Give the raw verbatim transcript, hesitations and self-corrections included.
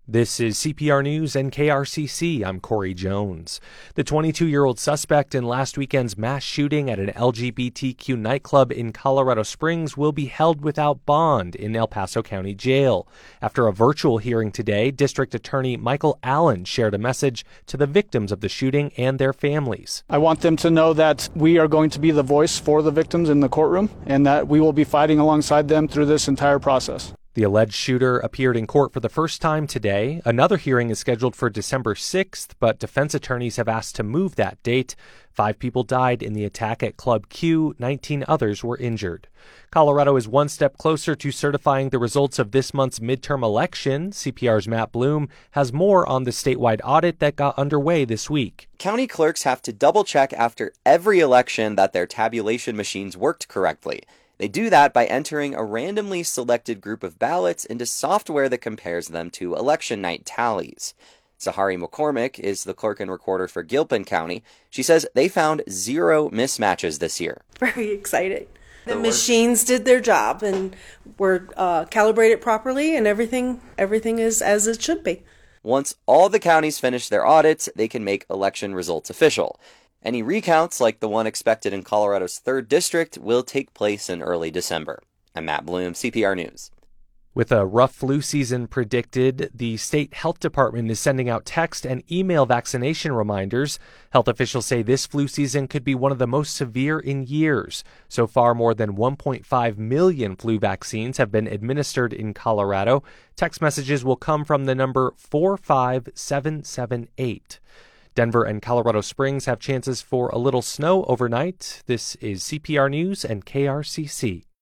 This is C P R News and K R C C. I'm Corey Jones. The twenty-two-year-old suspect in last weekend's mass shooting at an L G B T Q nightclub in Colorado Springs will be held without bond in El Paso County Jail. After a virtual hearing today, District Attorney Michael Allen shared a message to the victims of the shooting and their families. I want them to know that we are going to be the voice for the victims in the courtroom and that we will be fighting alongside them through this entire process. The alleged shooter appeared in court for the first time today. Another hearing is scheduled for December sixth, but defense attorneys have asked to move that date. Five people died in the attack at Club Q. nineteen others were injured. Colorado is one step closer to certifying the results of this month's midterm election. C P R's Matt Bloom has more on the statewide audit that got underway this week. County clerks have to double-check after every election that their tabulation machines worked correctly. They do that by entering a randomly selected group of ballots into software that compares them to election night tallies. Zahari McCormick is the clerk and recorder for Gilpin County. She says they found zero mismatches this year. Very exciting. The The machines did their job and were uh, calibrated properly, and everything everything is as it should be. Once all the counties finish their audits, they can make election results official. Any recounts, like the one expected in Colorado's third district, will take place in early December. I'm Matt Bloom, C P R News. With a rough flu season predicted, the state health department is sending out text and email vaccination reminders. Health officials say this flu season could be one of the most severe in years. So far, more than one point five million flu vaccines have been administered in Colorado. Text messages will come from the number four five seven seven eight. Denver and Colorado Springs have chances for a little snow overnight. This is C P R News and K R C C.